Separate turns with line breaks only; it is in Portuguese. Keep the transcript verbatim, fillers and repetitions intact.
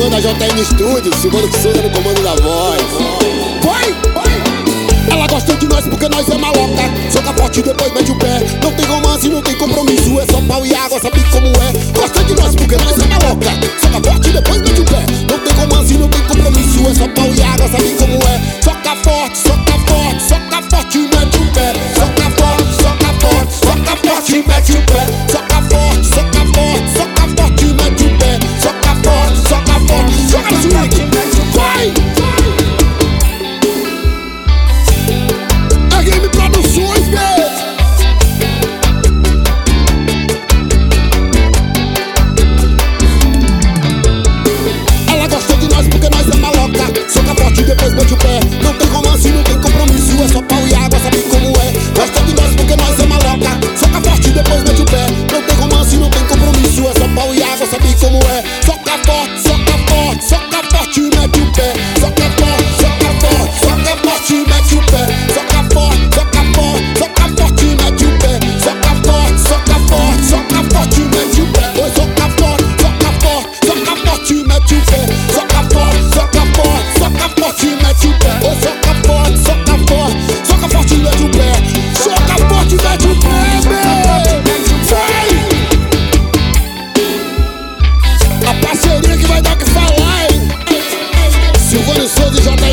da J M Studios, Silvano de Souza no comando da voz. Foi! Ela gosta de nós porque nós é maloca. Soca forte e depois mete o pé. Não tem romance, não tem compromisso. É só pau e água, sabe como é. Gosta de nós porque nós é maloca. Soca forte e depois mete o pé. Não tem romance, não tem compromisso. É só pau e água, sabe como é. Soca forte, soca forte, soca forte e mete o pé. Soca forte, soca forte, soca forte e mete o pé. Soca forte, soca forte, soca forte e mete o pé. Soca forte, soca forte, soca forte, mete o pé. Vai! Produções, velho. Ela gosta de nós porque nós é maloca. Soca forte e depois mete o pé. Não tem romance, não tem compromisso. É só pau e água, sabe como é. Gosta de nós porque nós é maloca. Soca forte e depois mete o pé. Não tem romance, não tem compromisso. É só pau e água, sabe como é. Soca forte, soca forte, soca forte e mete o pé. Soca forte, soca forte, soca forte e mete o pé. Soca forte, soca forte, soca forte e mete o pé. Soca forte, soca forte, soca forte e mete o pé. Oi, soca forte, soca forte, soca forte e mete o pé. Soca forte, soca forte, soca forte e mete o pé. Oi, soca forte, soca forte, soca forte e mete o pé. Soca forte e mete o pé, vai! A parceria que vai dar o que falar, hein? Silvano Souza e J